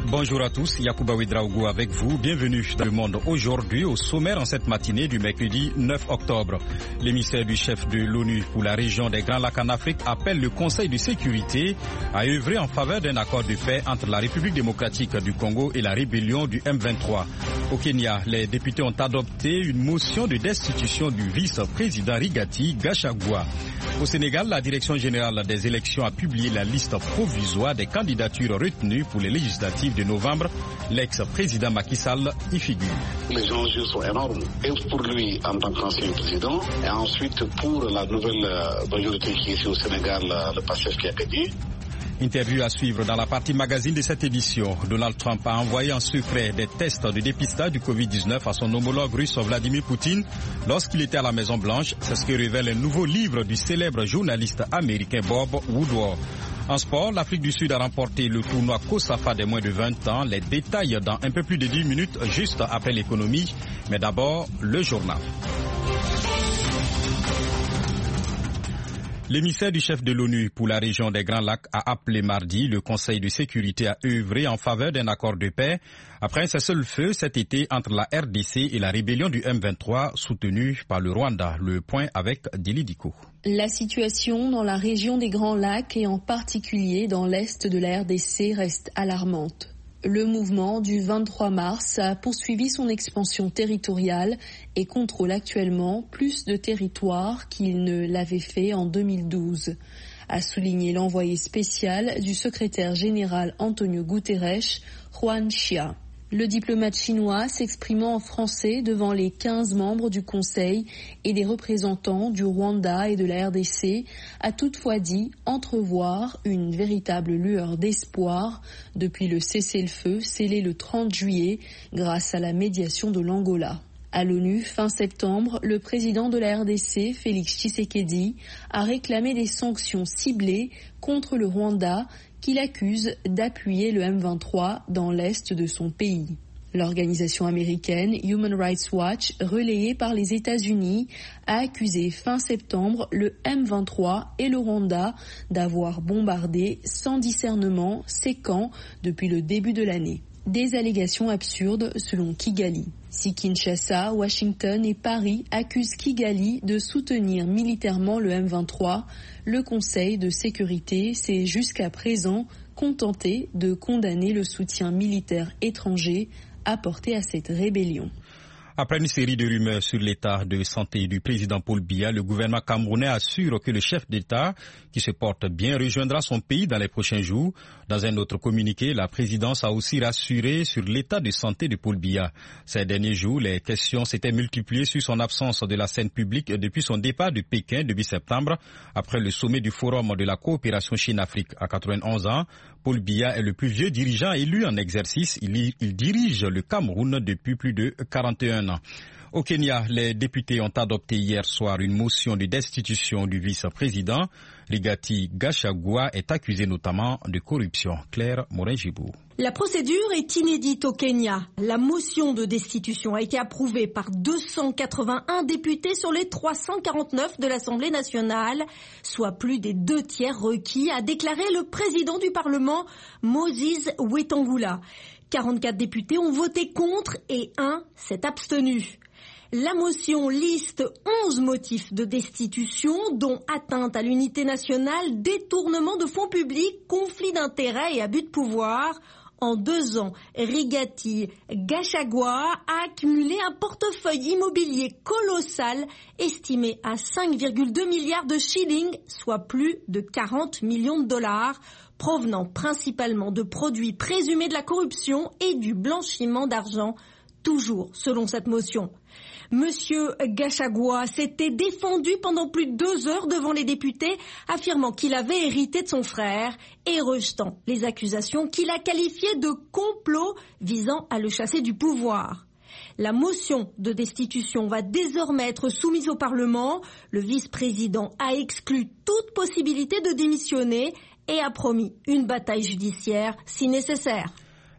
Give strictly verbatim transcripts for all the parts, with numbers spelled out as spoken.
Bonjour à tous, Yacouba Ouedraogo avec vous. Bienvenue dans Le Monde aujourd'hui au sommaire en cette matinée du mercredi neuf octobre. L'émissaire du chef de l'ONU pour la région des Grands Lacs en Afrique appelle le Conseil de sécurité à œuvrer en faveur d'un accord de paix entre la République démocratique du Congo et la rébellion du M vingt-trois. Au Kenya, les députés ont adopté une motion de destitution du vice-président Rigathi Gachagua. Au Sénégal, la Direction générale des élections a publié la liste provisoire des candidatures retenues pour les législatives de novembre. L'ex-président Macky Sall y figure. Les enjeux sont énormes, et pour lui en tant qu'ancien président, et ensuite pour la nouvelle majorité qui est ici au Sénégal, le P A S T E F qui a gagné. Interview à suivre dans la partie magazine de cette édition. Donald Trump a envoyé en secret des tests de dépistage du covid dix-neuf à son homologue russe Vladimir Poutine lorsqu'il était à la Maison Blanche. C'est ce que révèle un nouveau livre du célèbre journaliste américain Bob Woodward. En sport, l'Afrique du Sud a remporté le tournoi COSAFA des moins de vingt ans. Les détails dans un peu plus de dix minutes, juste après l'économie. Mais d'abord, le journal. L'émissaire du chef de l'ONU pour la région des Grands Lacs a appelé mardi le Conseil de sécurité à œuvrer en faveur d'un accord de paix après un cessez-le-feu cet été entre la R D C et la rébellion du M vingt-trois soutenue par le Rwanda. Le point avec Dili Diko. La situation dans la région des Grands Lacs et en particulier dans l'est de la R D C reste alarmante. Le mouvement du vingt-trois mars a poursuivi son expansion territoriale et contrôle actuellement plus de territoires qu'il ne l'avait fait en deux mille douze, a souligné l'envoyé spécial du secrétaire général Antonio Guterres, Juan Chia. Le diplomate chinois s'exprimant en français devant les quinze membres du Conseil et des représentants du Rwanda et de la R D C a toutefois dit entrevoir une véritable lueur d'espoir depuis le cessez-le-feu scellé le trente juillet grâce à la médiation de l'Angola. À l'ONU, fin septembre, le président de la R D C, Félix Tshisekedi, a réclamé des sanctions ciblées contre le Rwanda qu'il accuse d'appuyer le M vingt-trois dans l'est de son pays. L'organisation américaine Human Rights Watch, relayée par les États-Unis, a accusé fin septembre le M vingt-trois et le Rwanda d'avoir bombardé sans discernement ces camps depuis le début de l'année. Des allégations absurdes selon Kigali. Si Kinshasa, Washington et Paris accusent Kigali de soutenir militairement le M vingt-trois, le Conseil de sécurité s'est jusqu'à présent contenté de condamner le soutien militaire étranger apporté à cette rébellion. Après une série de rumeurs sur l'état de santé du président Paul Biya, le gouvernement camerounais assure que le chef d'État, qui se porte bien, rejoindra son pays dans les prochains jours. Dans un autre communiqué, la présidence a aussi rassuré sur l'état de santé de Paul Biya. Ces derniers jours, les questions s'étaient multipliées sur son absence de la scène publique depuis son départ de Pékin début septembre, après le sommet du Forum de la coopération Chine-Afrique. À quatre-vingt-onze ans, Paul Biya est le plus vieux dirigeant élu en exercice. Il, il dirige le Cameroun depuis plus de quarante et un ans. Au Kenya, les députés ont adopté hier soir une motion de destitution du vice-président. Rigathi Gachagua est accusé notamment de corruption. Claire Morin-Gibou. La procédure est inédite au Kenya. La motion de destitution a été approuvée par deux cent quatre-vingt-un députés sur les trois cent quarante-neuf de l'Assemblée nationale, soit plus des deux tiers requis, a déclaré le président du Parlement, Moses Wetangula. quarante-quatre députés ont voté contre et un s'est abstenu. La motion liste onze motifs de destitution, dont atteinte à l'unité nationale, détournement de fonds publics, conflit d'intérêts et abus de pouvoir. En deux ans, Rigathi Gachagua a accumulé un portefeuille immobilier colossal estimé à cinq virgule deux milliards de shillings, soit plus de quarante millions de dollars, provenant principalement de produits présumés de la corruption et du blanchiment d'argent, toujours selon cette motion. Monsieur Gachagua s'était défendu pendant plus de deux heures devant les députés, affirmant qu'il avait hérité de son frère et rejetant les accusations qu'il a qualifiées de complot visant à le chasser du pouvoir. La motion de destitution va désormais être soumise au Parlement. Le vice-président a exclu toute possibilité de démissionner et a promis une bataille judiciaire si nécessaire.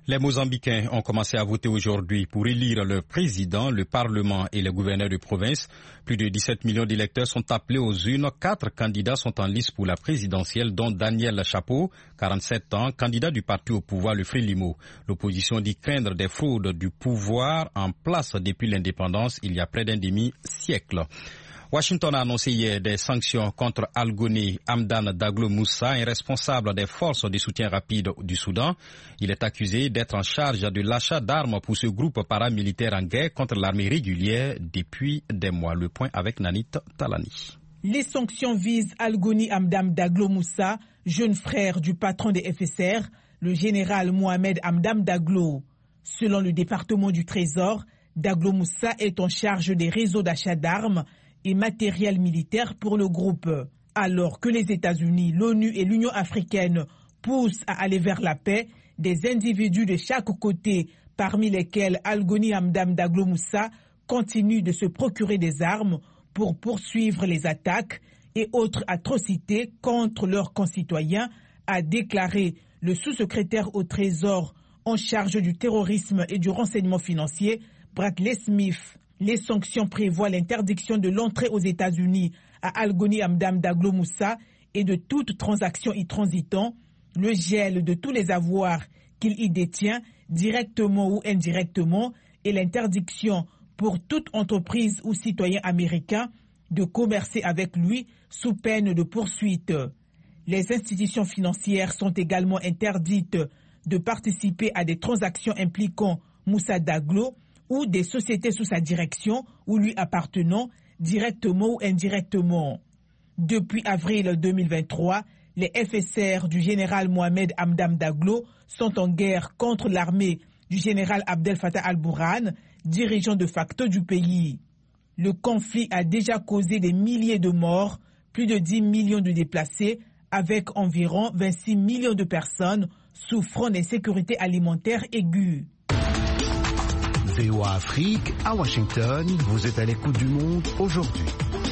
Les Mozambicains ont commencé à voter aujourd'hui pour élire leur président, le Parlement et les gouverneurs de province. Plus de dix-sept millions d'électeurs sont appelés aux urnes. Quatre candidats sont en lice pour la présidentielle, dont Daniel Chapo, quarante-sept ans, candidat du parti au pouvoir, le Frélimo. L'opposition dit craindre des fraudes du pouvoir en place depuis l'indépendance il y a près d'un demi-siècle. Washington a annoncé hier des sanctions contre Al-Ghoni Hamdan Daglo Moussa, un responsable des forces de soutien rapide du Soudan. Il est accusé d'être en charge de l'achat d'armes pour ce groupe paramilitaire en guerre contre l'armée régulière depuis des mois. Le point avec Nanit Talani. Les sanctions visent Al-Ghoni Hamdan Daglo Moussa, jeune frère du patron des F S R, le général Mohamed Hamdan Daglo. Selon le département du Trésor, Daglo Moussa est en charge des réseaux d'achat d'armes et matériel militaire pour le groupe. Alors que les États-Unis, l'ONU et l'Union africaine poussent à aller vers la paix, des individus de chaque côté, parmi lesquels Al-Ghoni Hamdan Daglo Moussa, continuent de se procurer des armes pour poursuivre les attaques et autres atrocités contre leurs concitoyens, a déclaré le sous-secrétaire au Trésor en charge du terrorisme et du renseignement financier, Bradley Smith. Les sanctions prévoient l'interdiction de l'entrée aux États-Unis à Al-Ghoni Hamdan Daglo Moussa et de toute transaction y transitant, le gel de tous les avoirs qu'il y détient, directement ou indirectement, et l'interdiction pour toute entreprise ou citoyen américain de commercer avec lui sous peine de poursuite. Les institutions financières sont également interdites de participer à des transactions impliquant Moussa Daglo ou des sociétés sous sa direction ou lui appartenant, directement ou indirectement. Depuis avril deux mille vingt-trois, les F S R du général Mohamed Hamdan Daglo sont en guerre contre l'armée du général Abdel Fattah al-Burhan, dirigeant de facto du pays. Le conflit a déjà causé des milliers de morts, plus de dix millions de déplacés, avec environ vingt-six millions de personnes souffrant d'insécurité alimentaire aiguë. V O A Afrique, à Washington, vous êtes à l'écoute du monde aujourd'hui.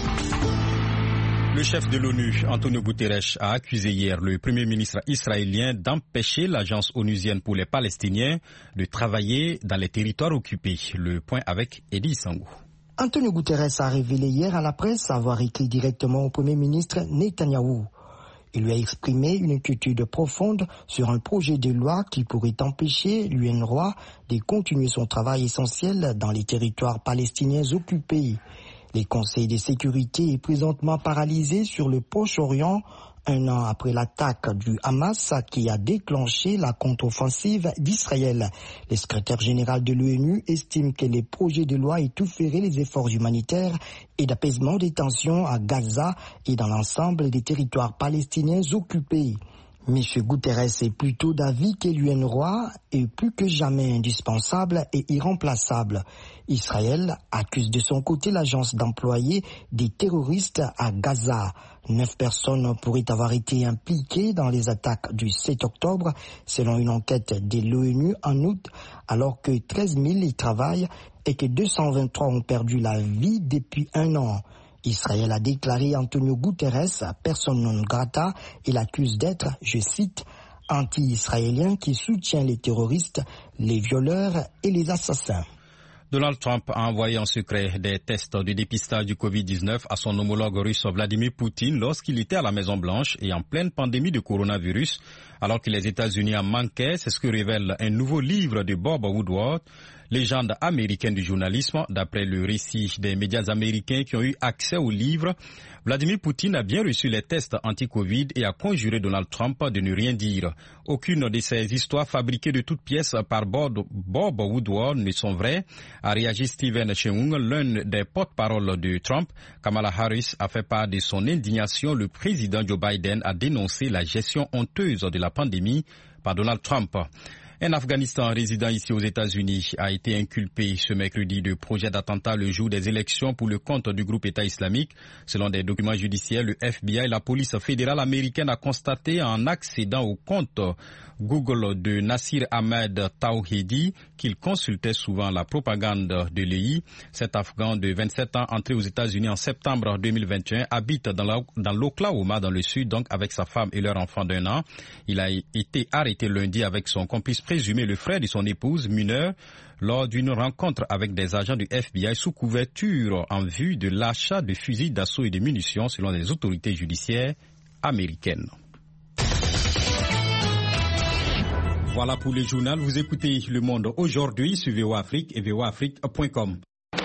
Le chef de l'ONU, Antonio Guterres, a accusé hier le Premier ministre israélien d'empêcher l'agence onusienne pour les Palestiniens de travailler dans les territoires occupés. Le point avec Eddie Sangou. Antonio Guterres a révélé hier à la presse avoir écrit directement au Premier ministre Netanyahou. Il lui a exprimé une inquiétude profonde sur un projet de loi qui pourrait empêcher l'U N R W A de continuer son travail essentiel dans les territoires palestiniens occupés. Les conseils de sécurité est présentement paralysé sur le Proche-Orient, un an après l'attaque du Hamas qui a déclenché la contre-offensive d'Israël. Le secrétaire général de l'ONU estime que les projets de loi étoufferaient les efforts humanitaires et d'apaisement des tensions à Gaza et dans l'ensemble des territoires palestiniens occupés. M. Guterres est plutôt d'avis que l'U N R W A est plus que jamais indispensable et irremplaçable. Israël accuse de son côté l'agence d'employer des terroristes à Gaza. Neuf personnes pourraient avoir été impliquées dans les attaques du sept octobre, selon une enquête de l'ONU en août, alors que treize mille y travaillent et que deux cent vingt-trois ont perdu la vie depuis un an. Israël a déclaré Antonio Guterres personne non grata et l'accuse d'être, je cite, anti-israélien qui soutient les terroristes, les violeurs et les assassins. Donald Trump a envoyé en secret des tests de dépistage du covid dix-neuf à son homologue russe Vladimir Poutine lorsqu'il était à la Maison-Blanche et en pleine pandémie de coronavirus, alors que les États-Unis en manquaient. C'est ce que révèle un nouveau livre de Bob Woodward, légende américaine du journalisme. D'après le récit des médias américains qui ont eu accès au livre, Vladimir Poutine a bien reçu les tests anti-Covid et a conjuré Donald Trump de ne rien dire. Aucune de ces histoires fabriquées de toutes pièces par Bob, Bob Woodward ne sont vraies, a réagi Stephen Cheung, l'un des porte-parole de Trump. Kamala Harris a fait part de son indignation. Le président Joe Biden a dénoncé la gestion honteuse de la pandémie par Donald Trump. Un Afghanistan résident ici aux États-Unis a été inculpé ce mercredi de projet d'attentat le jour des élections pour le compte du groupe État islamique. Selon des documents judiciaires, le F B I et la police fédérale américaine a constaté en accédant au compte Google de Nasir Ahmed Tawhidi qu'il consultait souvent la propagande de l'E I. Cet Afghan de vingt-sept ans, entré aux États-Unis en septembre deux mille vingt et un, habite dans l'Oklahoma, dans le sud, donc avec sa femme et leur enfant d'un an. Il a été arrêté lundi avec son complice présumé le frère de son épouse mineure lors d'une rencontre avec des agents du F B I sous couverture en vue de l'achat de fusils d'assaut et de munitions selon les autorités judiciaires américaines. Voilà pour le journal. Vous écoutez Le Monde aujourd'hui sur V O A Afrique et V O A Afrique point com.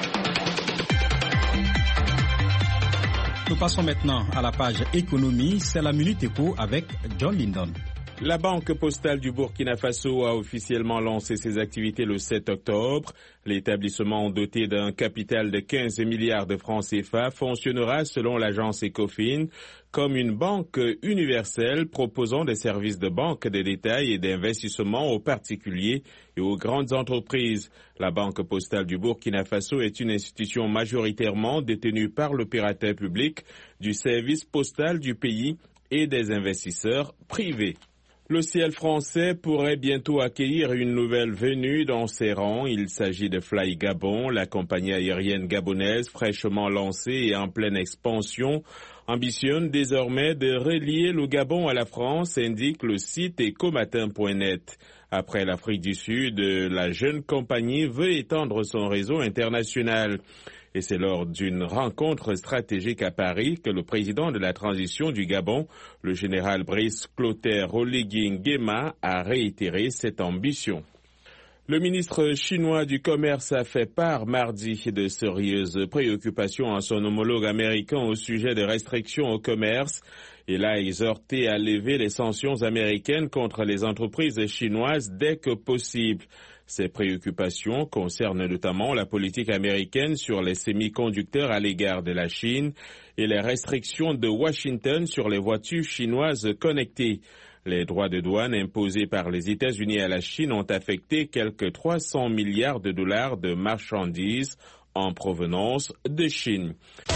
Nous passons maintenant à la page économie. C'est la Minute Éco avec John Lindon. La Banque postale du Burkina Faso a officiellement lancé ses activités le sept octobre. L'établissement doté d'un capital de quinze milliards de francs C F A fonctionnera selon l'agence Ecofin comme une banque universelle proposant des services de banque de détail et d'investissement aux particuliers et aux grandes entreprises. La Banque postale du Burkina Faso est une institution majoritairement détenue par l'opérateur public du service postal du pays et des investisseurs privés. Le ciel français pourrait bientôt accueillir une nouvelle venue dans ses rangs. Il s'agit de Fly Gabon, la compagnie aérienne gabonaise fraîchement lancée et en pleine expansion ambitionne désormais de relier le Gabon à la France, indique le site ecomatin point net. Après l'Afrique du Sud, la jeune compagnie veut étendre son réseau international. Et c'est lors d'une rencontre stratégique à Paris que le président de la transition du Gabon, le général Brice Clotaire Oligui Nguema, a réitéré cette ambition. Le ministre chinois du Commerce a fait part mardi de sérieuses préoccupations à son homologue américain au sujet des restrictions au commerce. Il a exhorté à lever les sanctions américaines contre les entreprises chinoises dès que possible. Ces préoccupations concernent notamment la politique américaine sur les semi-conducteurs à l'égard de la Chine et les restrictions de Washington sur les voitures chinoises connectées. Les droits de douane imposés par les États-Unis à la Chine ont affecté quelques trois cents milliards de dollars de marchandises en provenance de Chine.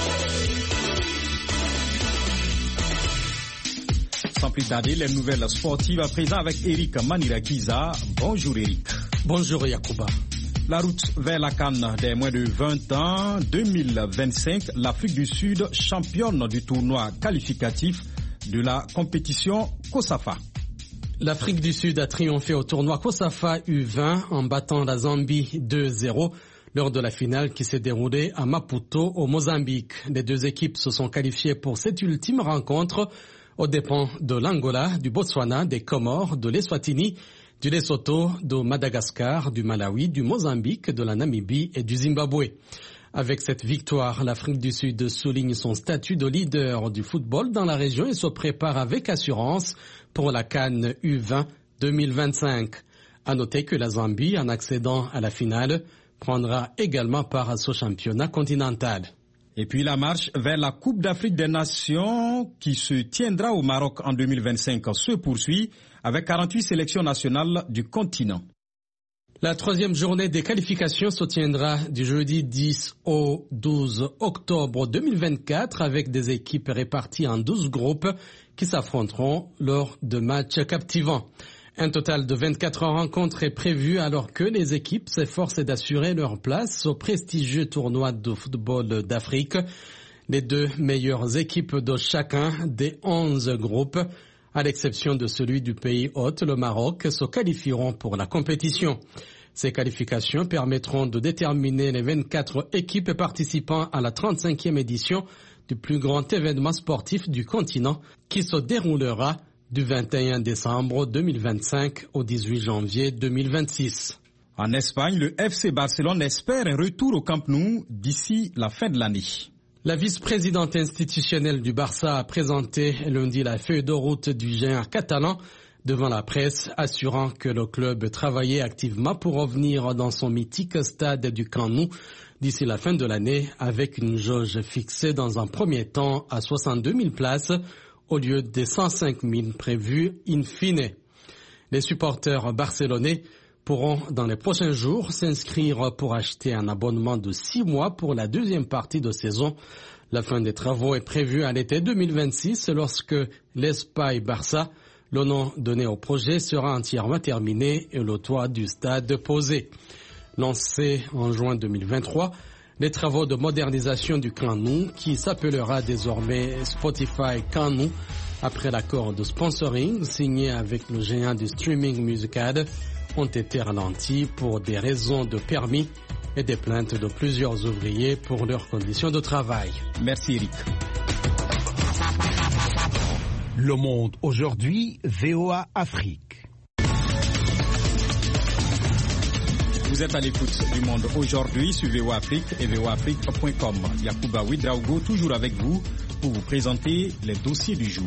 Sans plus tarder, les nouvelles sportives à présent avec Eric Manirakiza. Bonjour Eric. Bonjour Yacouba. La route vers la CAN des moins de vingt ans, deux mille vingt-cinq, l'Afrique du Sud championne du tournoi qualificatif de la compétition COSAFA. L'Afrique du Sud a triomphé au tournoi COSAFA U vingt en battant la Zambie deux zéro lors de la finale qui s'est déroulée à Maputo au Mozambique. Les deux équipes se sont qualifiées pour cette ultime rencontre aux dépens de l'Angola, du Botswana, des Comores, de l'Eswatini, du Lesotho, de Madagascar, du Malawi, du Mozambique, de la Namibie et du Zimbabwe. Avec cette victoire, l'Afrique du Sud souligne son statut de leader du football dans la région et se prépare avec assurance pour la CAN U vingt deux mille vingt-cinq. À noter que la Zambie, en accédant à la finale, prendra également part à ce championnat continental. Et puis la marche vers la Coupe d'Afrique des Nations qui se tiendra au Maroc en deux mille vingt-cinq se poursuit avec quarante-huit sélections nationales du continent. La troisième journée des qualifications se tiendra du jeudi dix au douze octobre deux mille vingt-quatre avec des équipes réparties en douze groupes qui s'affronteront lors de matchs captivants. Un total de vingt-quatre rencontres est prévu alors que les équipes s'efforcent d'assurer leur place au prestigieux tournoi de football d'Afrique. Les deux meilleures équipes de chacun des onze groupes, à l'exception de celui du pays hôte, le Maroc, se qualifieront pour la compétition. Ces qualifications permettront de déterminer les vingt-quatre équipes participant à la trente-cinquième édition du plus grand événement sportif du continent qui se déroulera du vingt et un décembre deux mille vingt-cinq au dix-huit janvier deux mille vingt-six. En Espagne, le F C Barcelone espère un retour au Camp Nou d'ici la fin de l'année. La vice-présidente institutionnelle du Barça a présenté lundi la feuille de route du géant catalan devant la presse, assurant que le club travaillait activement pour revenir dans son mythique stade du Camp Nou d'ici la fin de l'année avec une jauge fixée dans un premier temps à soixante-deux mille places au lieu des cent cinq mille prévus in fine. Les supporters barcelonais pourront dans les prochains jours s'inscrire pour acheter un abonnement de six mois pour la deuxième partie de saison. La fin des travaux est prévue à l'été deux mille vingt-six lorsque l'Espagne Barça, le nom donné au projet, sera entièrement terminé et le toit du stade posé. Lancé en juin deux mille vingt-trois, les travaux de modernisation du Camp Nou, qui s'appellera désormais Spotify Camp Nou, après l'accord de sponsoring signé avec le géant du streaming musical, ont été ralentis pour des raisons de permis et des plaintes de plusieurs ouvriers pour leurs conditions de travail. Merci Eric. Le Monde aujourd'hui, V O A Afrique. Vous êtes à l'écoute du Monde aujourd'hui sur V O A Afrique et V O A Afrique point com. Yacouba Ouedraogo toujours avec vous pour vous présenter les dossiers du jour.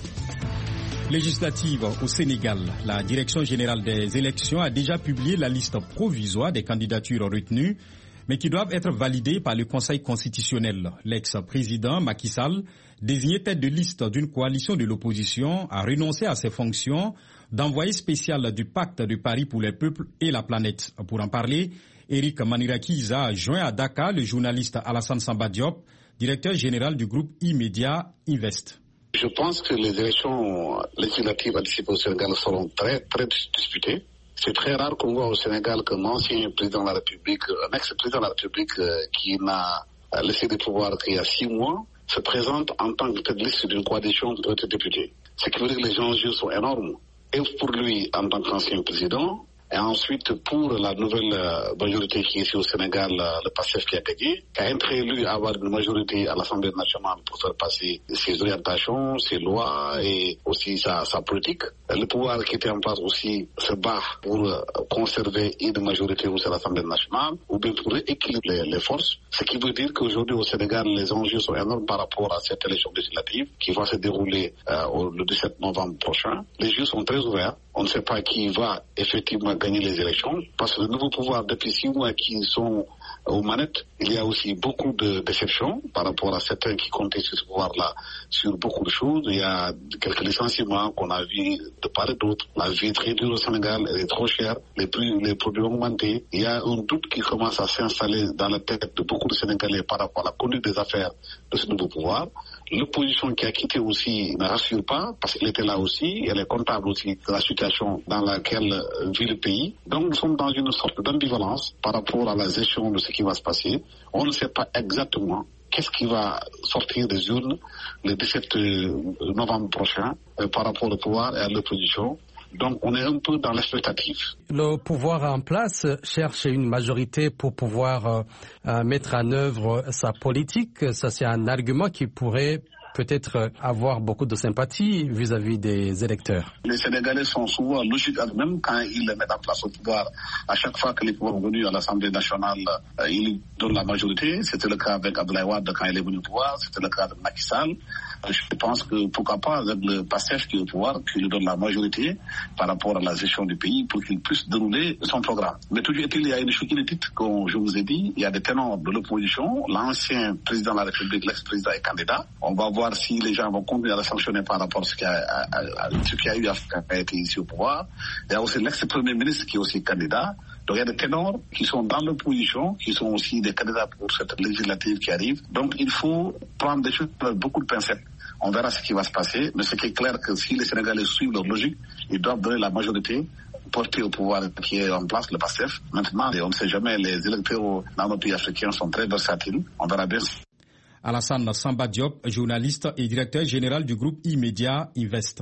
Législative au Sénégal, la Direction générale des élections a déjà publié la liste provisoire des candidatures retenues, mais qui doivent être validées par le Conseil constitutionnel. L'ex-président Macky Sall, désigné tête de liste d'une coalition de l'opposition, a renoncé à ses fonctions d'envoyé spécial du pacte de Paris pour les peuples et la planète. Pour en parler, Eric Manirakiza a joint à Dakar le journaliste Alassane Samba Diop, directeur général du groupe E-Media Invest. Je pense que les élections législatives anticipées au Sénégal seront très, très disputées. C'est très rare qu'on voit au Sénégal qu'un ancien président de la République, un ex-président de la République euh, qui n'a laissé le pouvoir qu'il y a six mois, se présente en tant que tête de liste d'une coalition de députés. Ce qui veut dire que les enjeux sont énormes. Et pour lui en tant qu'ancien président, et ensuite pour la nouvelle euh, majorité qui est ici au Sénégal, euh, le P A S T E F qui a gagné, qui a intérêt lui à avoir une majorité à l'Assemblée nationale pour faire passer ses orientations, ses lois et aussi sa, sa politique. Le pouvoir qui était en place aussi se bat pour euh, conserver une majorité aussi à l'Assemblée nationale ou bien pour équilibrer les, les forces. Ce qui veut dire qu'aujourd'hui au Sénégal, les enjeux sont énormes par rapport à cette élection législative qui va se dérouler euh, au, le dix-sept novembre prochain. Les jeux sont très ouverts. On ne sait pas qui va effectivement gagner les élections parce que le nouveau pouvoir depuis six mois qui sont aux manettes, il y a aussi beaucoup de déceptions par rapport à certains qui comptaient sur ce pouvoir-là sur beaucoup de choses. Il y a quelques licenciements qu'on a vu de part et d'autre. La vie est très dure au Sénégal, elle est trop chère, les prix, les produits ont augmenté. Il y a un doute qui commence à s'installer dans la tête de beaucoup de Sénégalais par rapport à la conduite des affaires de ce nouveau pouvoir. L'opposition qui a quitté aussi ne rassure pas parce qu'elle était là aussi, elle est comptable aussi de la situation dans laquelle vit le pays. Donc nous sommes dans une sorte d'ambivalence par rapport à la gestion de ce qui va se passer. On ne sait pas exactement qu'est-ce qui va sortir des urnes le dix-sept novembre prochain euh, par rapport au pouvoir et à l'opposition. Donc on est un peu dans l'expectative. Le pouvoir en place cherche une majorité pour pouvoir euh, mettre en œuvre sa politique. Ça, c'est un argument qui pourrait peut-être avoir beaucoup de sympathie vis-à-vis des électeurs. Les Sénégalais sont souvent logiques eux-mêmes quand ils mettent en place au pouvoir. À chaque fois que les pouvoirs sont venus à l'Assemblée nationale, euh, ils donnent la majorité. C'était le cas avec Abdoulaye Wade quand il est venu au pouvoir. C'était le cas de Macky Sall. Je pense que pourquoi pas avec le P A S T E F qui est au pouvoir, qui lui donne la majorité par rapport à la gestion du pays pour qu'il puisse dérouler son programme. Mais toujours est-il, il y a une chose inédite, comme je vous ai dit, il y a des ténors de l'opposition. L'ancien président de la République, l'ex-président est candidat. On va voir si les gens vont continuer à le sanctionner par rapport à ce qu'il y a, à, à, à, ce qu'il y a eu à, à été ici au pouvoir. Il y a aussi l'ex-premier ministre qui est aussi candidat. Donc il y a des ténors qui sont dans l'opposition, qui sont aussi des candidats pour cette législative qui arrive. Donc il faut prendre des choses avec beaucoup de pincettes. On verra ce qui va se passer, mais ce qui est clair que si les Sénégalais suivent leur logique, ils doivent donner la majorité portée au pouvoir qui est en place, le P A S T E F. Maintenant, on ne sait jamais, les électeurs dans nos pays africains sont très versatiles. On verra bien. Alassane Samba Diop, journaliste et directeur général du groupe E-Media Invest.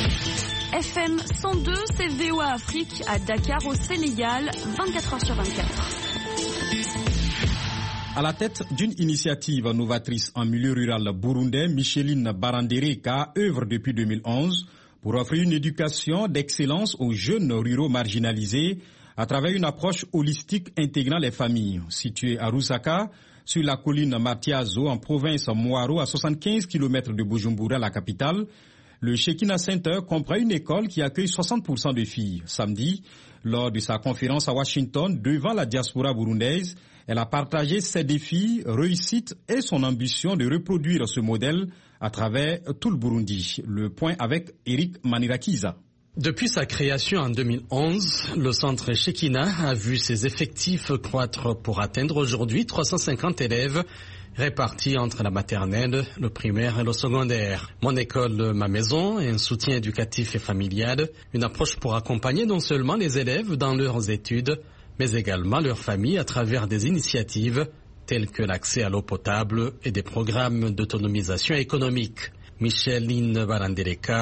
F M cent deux, c'est V O A Afrique à Dakar au Sénégal, vingt-quatre heures sur vingt-quatre. À la tête d'une initiative novatrice en milieu rural burundais, Micheline Barandereka œuvre depuis deux mille onze pour offrir une éducation d'excellence aux jeunes ruraux marginalisés à travers une approche holistique intégrant les familles. Située à Rusaka, sur la colline Matiazo, en province Moaro, à soixante-quinze kilomètres de Bujumbura, la capitale, le Shekinah Center comprend une école qui accueille soixante pour cent de filles. Samedi, lors de sa conférence à Washington devant la diaspora burundaise, elle a partagé ses défis, réussites et son ambition de reproduire ce modèle à travers tout le Burundi. Le point avec Eric Manirakiza. Depuis sa création en deux mille onze, le centre Shekinah a vu ses effectifs croître pour atteindre aujourd'hui trois cent cinquante élèves répartis entre la maternelle, le primaire et le secondaire. Mon école, ma maison, un soutien éducatif et familial, une approche pour accompagner non seulement les élèves dans leurs études, mais également leurs familles à travers des initiatives telles que l'accès à l'eau potable et des programmes d'autonomisation économique. Micheline Barandereka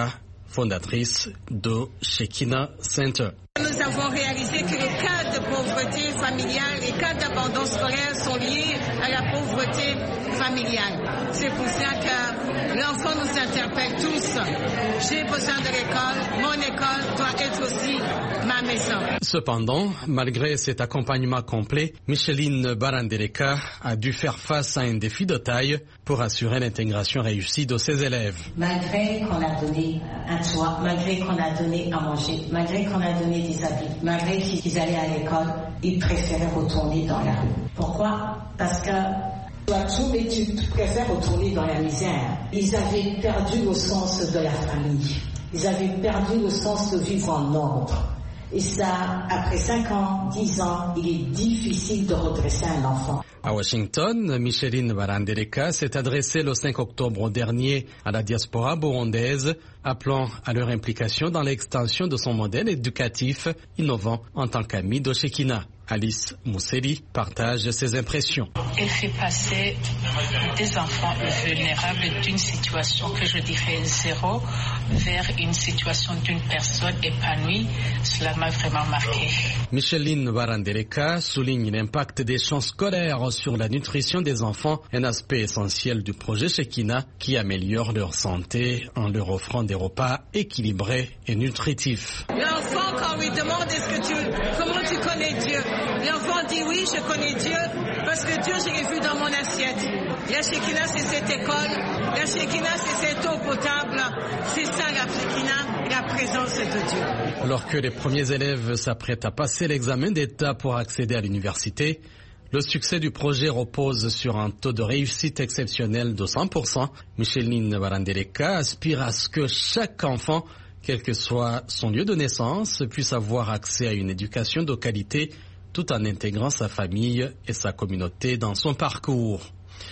fondatrice de Shekinah Center. Nous avons réalisé que les cas de pauvreté familiale, les cas d'abandon scolaire sont liés à la pauvreté familiale. C'est pour ça que l'enfant nous interpelle tous. J'ai besoin de l'école, mon école doit être aussi ma maison. Cependant, malgré cet accompagnement complet, Micheline Barandeleka a dû faire face à un défi de taille pour assurer l'intégration réussie de ses élèves. Malgré qu'on a donné un toit, malgré qu'on a donné à manger, malgré qu'on a donné des habits, malgré qu'ils allaient à l'école, ils préféraient retourner dans la rue. Pourquoi? Parce que tu as tout, mais tu préfères retourner dans la misère. Ils avaient perdu le sens de la famille. Ils avaient perdu le sens de vivre en ordre. Et ça, après cinq ans, dix ans, il est difficile de redresser un enfant. À Washington, Micheline Barandeleka s'est adressée le cinq octobre dernier à la diaspora burundaise, appelant à leur implication dans l'extension de son modèle éducatif innovant en tant qu'amie de Shekinah. Alice Mousseli partage ses impressions. Elle fait passer des enfants vulnérables d'une situation que je dirais zéro vers une situation d'une personne épanouie. Cela m'a vraiment marqué. Micheline Barandeleka souligne l'impact des champs scolaires sur la nutrition des enfants, un aspect essentiel du projet Shekinah qui améliore leur santé en leur offrant des repas équilibrés et nutritifs. L'enfant, quand on lui demande est-ce que tu, comment tu connais Dieu, l'enfant dit oui, je connais Dieu parce que Dieu, je l'ai vu dans mon assiette. La Shekinah, c'est cette école. La Shekinah, c'est cette eau potable. C'est ça la Shekinah, la présence de Dieu. Alors que les premiers élèves s'apprêtent à passer l'examen d'État pour accéder à l'université, le succès du projet repose sur un taux de réussite exceptionnel de cent pour cent. Micheline Barandeleka aspire à ce que chaque enfant, quel que soit son lieu de naissance, puisse avoir accès à une éducation de qualité tout en intégrant sa famille et sa communauté dans son parcours.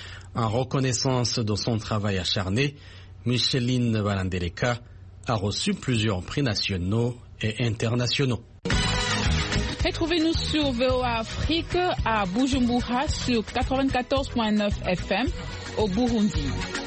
En reconnaissance de son travail acharné, Micheline Barandeleka a reçu plusieurs prix nationaux et internationaux. Retrouvez-nous sur V O A Afrique à Bujumbura sur quatre-vingt-quatorze virgule neuf F M au Burundi.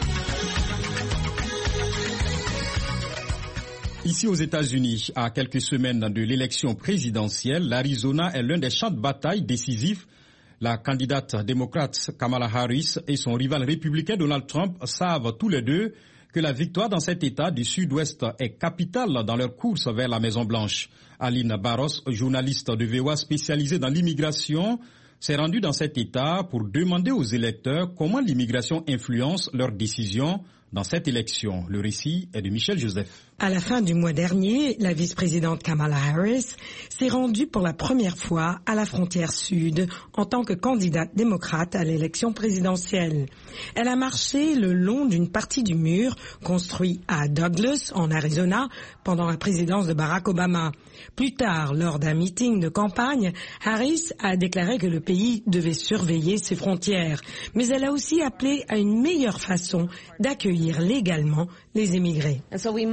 Ici aux États-Unis, à quelques semaines de l'élection présidentielle, l'Arizona est l'un des champs de bataille décisifs. La candidate démocrate Kamala Harris et son rival républicain Donald Trump savent tous les deux que la victoire dans cet État du Sud-Ouest est capitale dans leur course vers la Maison-Blanche. Aline Barros, journaliste de V O A spécialisée dans l'immigration, s'est rendue dans cet État pour demander aux électeurs comment l'immigration influence leurs décisions dans cette élection. Le récit est de Michel Joseph. À la fin du mois dernier, la vice-présidente Kamala Harris s'est rendue pour la première fois à la frontière sud en tant que candidate démocrate à l'élection présidentielle. Elle a marché le long d'une partie du mur construit à Douglas, en Arizona, pendant la présidence de Barack Obama. Plus tard, lors d'un meeting de campagne, Harris a déclaré que le pays devait surveiller ses frontières. Mais elle a aussi appelé à une meilleure façon d'accueillir légalement les immigrés.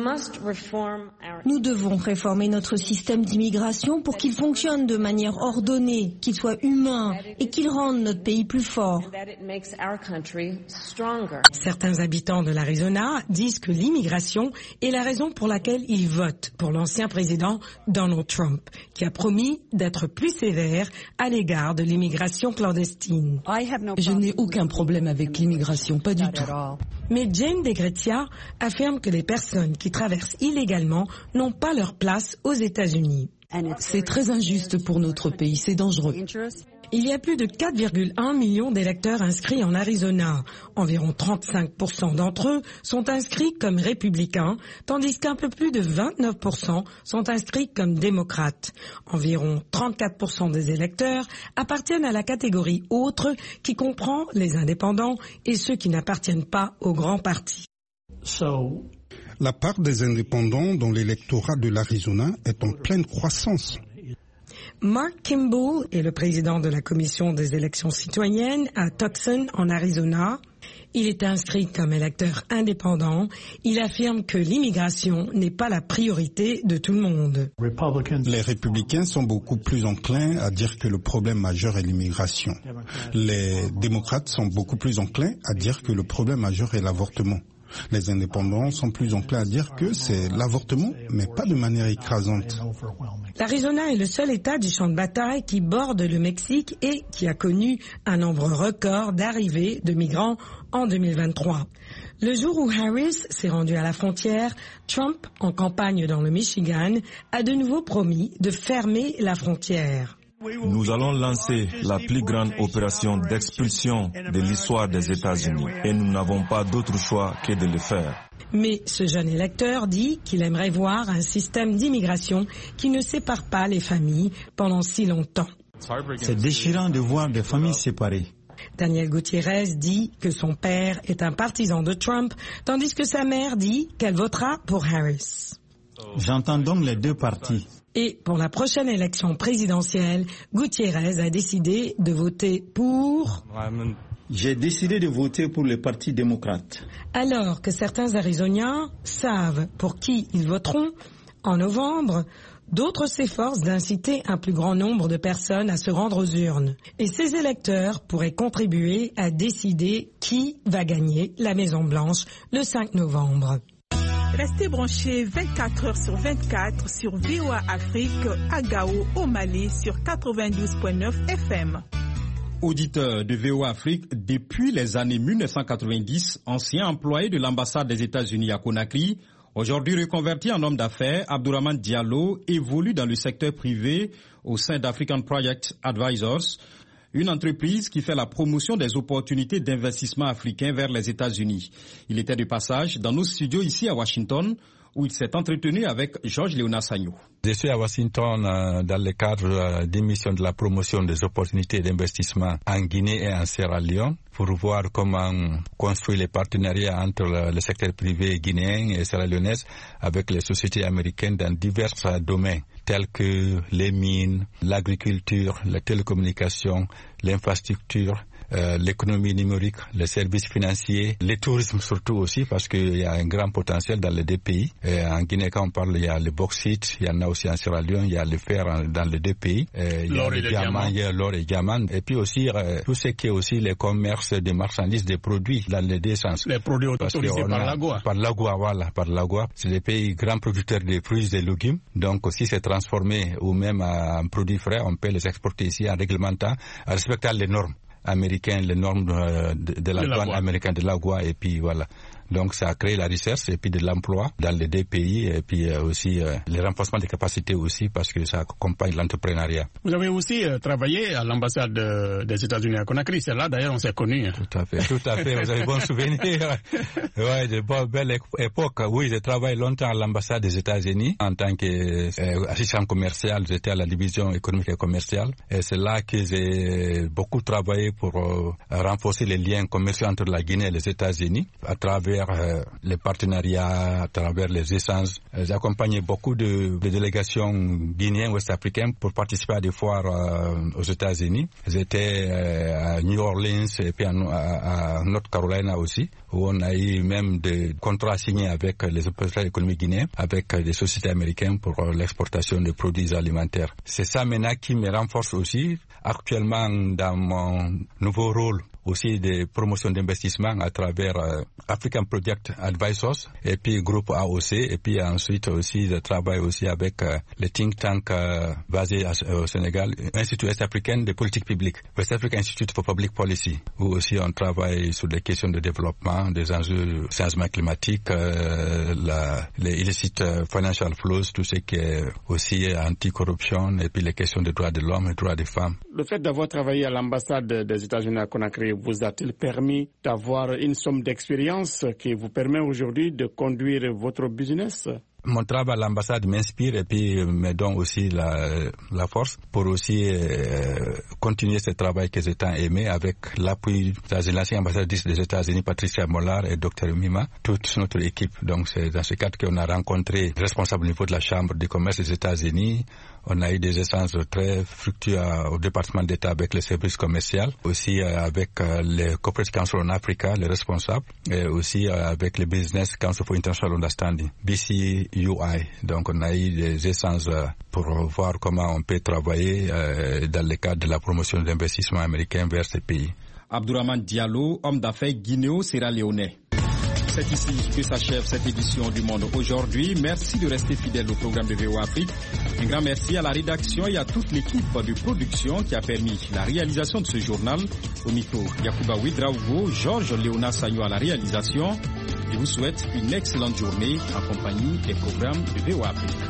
Nous devons réformer notre système d'immigration pour qu'il fonctionne de manière ordonnée, qu'il soit humain et qu'il rende notre pays plus fort. Certains habitants de l'Arizona disent que l'immigration est la raison pour laquelle ils votent pour l'ancien président Donald Trump, qui a promis d'être plus sévère à l'égard de l'immigration clandestine. Je n'ai aucun problème avec l'immigration, pas du tout. Mais Jane DeGretia affirme que les personnes qui traversent illégalement n'ont pas leur place aux États-Unis. C'est très injuste pour notre pays, c'est dangereux. Il y a plus de quatre virgule un millions d'électeurs inscrits en Arizona. Environ trente-cinq pour cent d'entre eux sont inscrits comme républicains, tandis qu'un peu plus de vingt-neuf pour cent sont inscrits comme démocrates. Environ trente-quatre pour cent des électeurs appartiennent à la catégorie autre, qui comprend les indépendants et ceux qui n'appartiennent pas aux grands partis. La part des indépendants dans l'électorat de l'Arizona est en pleine croissance. Mark Kimball est le président de la commission des élections citoyennes à Tucson, en Arizona. Il est inscrit comme électeur indépendant. Il affirme que l'immigration n'est pas la priorité de tout le monde. Les républicains sont beaucoup plus enclins à dire que le problème majeur est l'immigration. Les démocrates sont beaucoup plus enclins à dire que le problème majeur est l'avortement. Les indépendants sont plus enclins à dire que c'est l'avortement, mais pas de manière écrasante. L'Arizona est le seul État du champ de bataille qui borde le Mexique et qui a connu un nombre record d'arrivées de migrants en deux mille vingt-trois. Le jour où Harris s'est rendu à la frontière, Trump, en campagne dans le Michigan, a de nouveau promis de fermer la frontière. Nous allons lancer la plus grande opération d'expulsion de l'histoire des États-Unis et nous n'avons pas d'autre choix que de le faire. Mais ce jeune électeur dit qu'il aimerait voir un système d'immigration qui ne sépare pas les familles pendant si longtemps. C'est déchirant de voir des familles séparées. Daniel Gutiérrez dit que son père est un partisan de Trump, tandis que sa mère dit qu'elle votera pour Harris. J'entends donc les deux partis. Et pour la prochaine élection présidentielle, Gutiérrez a décidé de voter pour... J'ai décidé de voter pour le Parti démocrate. Alors que certains Arizoniens savent pour qui ils voteront, en novembre, d'autres s'efforcent d'inciter un plus grand nombre de personnes à se rendre aux urnes. Et ces électeurs pourraient contribuer à décider qui va gagner la Maison-Blanche le cinq novembre. Restez branchés vingt-quatre heures sur vingt-quatre sur V O A Afrique à Gao, au Mali, sur quatre-vingt-douze virgule neuf F M. Auditeur de V O A Afrique, depuis les années mille neuf cent quatre-vingt-dix, ancien employé de l'ambassade des États-Unis à Conakry, aujourd'hui reconverti en homme d'affaires, Abdourahmane Diallo évolue dans le secteur privé au sein d'African Project Advisors, une entreprise qui fait la promotion des opportunités d'investissement africains vers les États-Unis. Il était de passage dans nos studios ici à Washington, où il s'est entretenu avec Georges Léonard Sagno. Je suis à Washington euh, dans le cadre euh, d'une mission de la promotion des opportunités d'investissement en Guinée et en Sierra Leone pour voir comment construire les partenariats entre le, le secteur privé guinéen et sierra-léonais avec les sociétés américaines dans divers euh, domaines tels que les mines, l'agriculture, la télécommunication, l'infrastructure, Euh, l'économie numérique, les services financiers, le tourisme surtout aussi parce qu'il y a un grand potentiel dans les deux pays. Et en Guinée, quand on parle, il y a le bauxite, il y en a aussi en Sierra Leone, il y a le fer dans les deux pays. Et il y a le diamant, il y a l'or et diamant. Et puis aussi, euh, tout ce qui est aussi le commerce des marchandises, des produits dans les deux sens. Les produits autorisés par l'AGOA. Par l'AGOA, voilà, par l'AGOA. C'est des pays grands producteurs de fruits et de légumes. Donc, si c'est transformé ou même en produits frais, on peut les exporter ici en réglementant, en respectant les normes américaines, les normes de, de, de la douane américaine de l'AGOA, et puis voilà. Donc ça a créé la recherche et puis de l'emploi dans les deux pays et puis euh, aussi euh, le renforcement des capacités aussi parce que ça accompagne l'entrepreneuriat. Vous avez aussi euh, travaillé à l'ambassade de, des États-Unis à Conakry, c'est là d'ailleurs on s'est connus. Tout à fait, tout à fait, vous avez bon souvenir. Ouais, de bonne belle époque. Oui, j'ai travaillé longtemps à l'ambassade des États-Unis en tant qu'assistant euh, commercial, j'étais à la division économique et commerciale et c'est là que j'ai beaucoup travaillé pour euh, renforcer les liens commerciaux entre la Guinée et les États-Unis à travers Euh, les partenariats, à travers les échanges. Euh, j'ai accompagné beaucoup de, de délégations guinéennes, ouest-africaines pour participer à des foires euh, aux États-Unis. J'étais euh, à New Orleans et puis à, à, à North Carolina aussi, où on a eu même des contrats signés avec les opérateurs économiques guinéens, avec des sociétés américaines pour l'exportation de produits alimentaires. C'est ça maintenant qui me renforce aussi actuellement dans mon nouveau rôle aussi de promotion d'investissement à travers euh, African Project Advisors et puis groupe A O C et puis ensuite aussi je travaille aussi avec euh, le think tank euh, basé à, au Sénégal, Institut West-Africain de politique publique, West African Institute for Public Policy, où aussi on travaille sur des questions de développement, des enjeux changement climatique, euh, la, les illicit financial flows, tout ce qui est aussi anti-corruption et puis les questions des droits de l'homme et des droits des femmes. Le fait d'avoir travaillé à l'ambassade des États-Unis à Conakry vous a-t-il permis d'avoir une somme d'expérience qui vous permet aujourd'hui de conduire votre business? Mon travail à l'ambassade m'inspire et puis me donne aussi la, la force pour aussi euh, continuer ce travail que j'ai tant aimé avec l'appui de l'ancienne ambassadrice des États-Unis, Patricia Mollard et Docteur Mima, toute notre équipe. Donc c'est dans ce cadre qu'on a rencontré le responsable au niveau de la Chambre de commerce des États-Unis. On a eu des échanges très fructueux au département d'État avec les services commerciaux, aussi avec le Corporate Council on Africa, les responsables, et aussi avec le Business Council for International Understanding, B C U I. Donc on a eu des échanges pour voir comment on peut travailler dans le cadre de la promotion d'investissement américain vers ces pays. Abdourahmane Diallo, homme d'affaires guinéo-sierra-léonais. c'est ici que s'achève cette édition du Monde aujourd'hui. Merci de rester fidèle au programme de V O A Afrique. Un grand merci à la rédaction et à toute l'équipe de production qui a permis la réalisation de ce journal. Au micro, Yacouba Ouedraogo, Georges Léonard Sagno à la réalisation. Je vous souhaite une excellente journée en compagnie des programmes de V O A Afrique.